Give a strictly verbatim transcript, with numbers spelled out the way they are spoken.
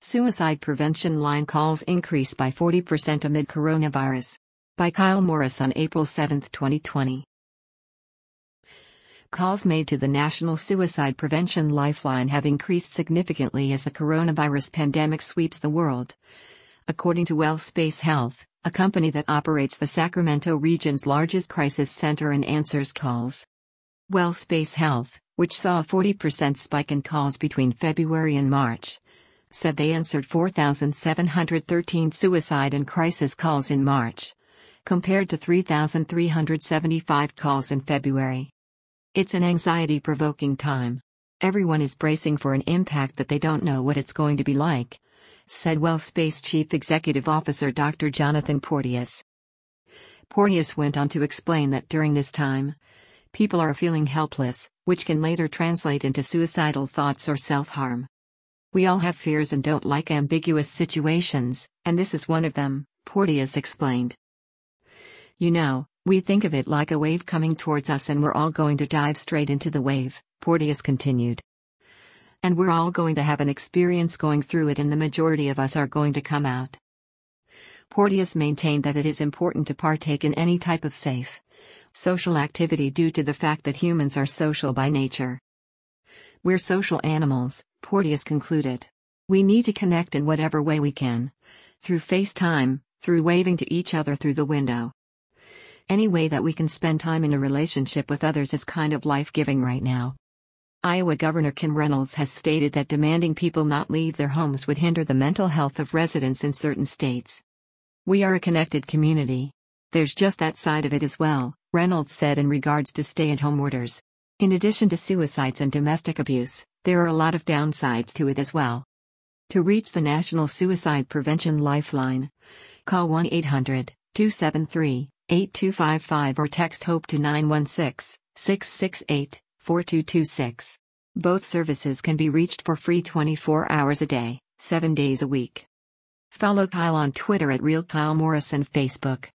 Suicide prevention line calls increase by forty percent amid coronavirus. By Kyle Morris on April seventh, twenty twenty. Calls made to the National Suicide Prevention Lifeline have increased significantly as the coronavirus pandemic sweeps the world. According to WellSpace Health, a company that operates the Sacramento region's largest crisis center and answers calls. WellSpace Health, which saw a forty percent spike in calls between February and March, said they answered four thousand seven hundred thirteen suicide and crisis calls in March, compared to three thousand three hundred seventy-five calls in February. It's an anxiety-provoking time. Everyone is bracing for an impact that they don't know what it's going to be like, said WellSpace Chief Executive Officer Doctor Jonathan Porteous. Porteous went on to explain that during this time, people are feeling helpless, which can later translate into suicidal thoughts or self-harm. We all have fears and don't like ambiguous situations, and this is one of them, Porteous explained. You know, we think of it like a wave coming towards us and we're all going to dive straight into the wave, Porteous continued. And we're all going to have an experience going through it and the majority of us are going to come out. Porteous maintained that it is important to partake in any type of safe, social activity due to the fact that humans are social by nature. We're social animals, Porteous concluded. We need to connect in whatever way we can. Through FaceTime, through waving to each other through the window. Any way that we can spend time in a relationship with others is kind of life-giving right now. Iowa Governor Kim Reynolds has stated that demanding people not leave their homes would hinder the mental health of residents in certain states. We are a connected community. There's just that side of it as well, Reynolds said in regards to stay-at-home orders. In addition to suicides and domestic abuse, there are a lot of downsides to it as well. To reach the National Suicide Prevention Lifeline, call one eight hundred, two seven three, eight two five five or text HOPE to nine one six, six six eight, four two two six. Both services can be reached for free twenty-four hours a day, seven days a week. Follow Kyle on Twitter at Real Kyle Morris and Facebook.